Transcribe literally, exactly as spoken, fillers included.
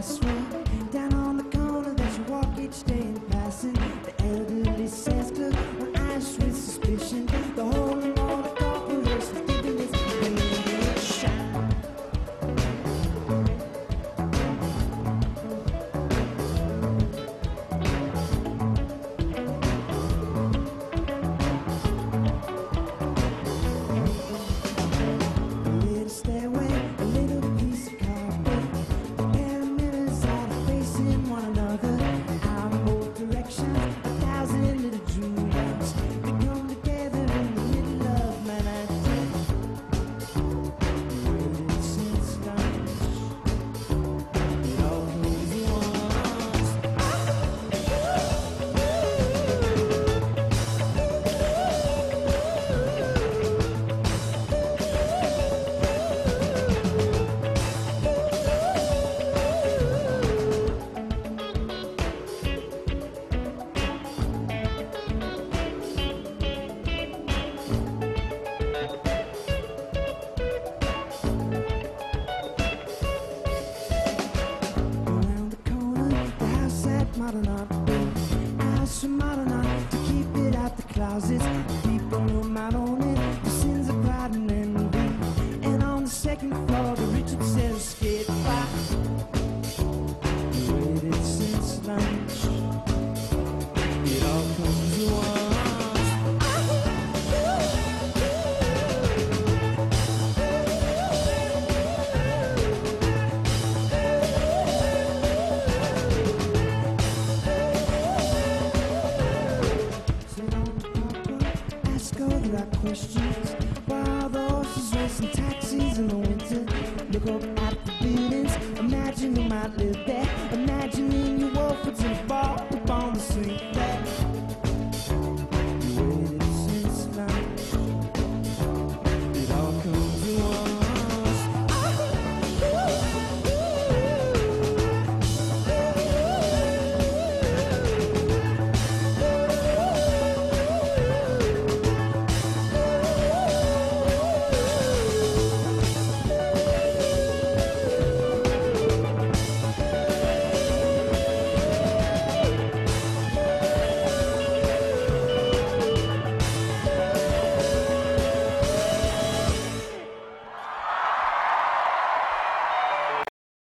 swear, down on the corner that you walk each day in passing, the elderly says, look, when eyes with suspicion, the holy water corporation thinking it's a shine. A little stairway, a little piece of carpet, a pair of mirrors all facing one another, out in both directions, a thousand little dreams, they come together in the middle of my night. Waited since lunch, it all goes once. Around the corner, the house at Modern Art, house from Modern Art, to keep it out the closets. The people who might own it, the sins of pride and envy. And on the second floor, the Richard says skate by. Waited since lunch, it all comes at once. Sit on the pumper, ask all the right questions. While the horses racing taxis in the winter, look up at the buildings, imagine you might live there. Imagining your wolf in a ball upon the street there.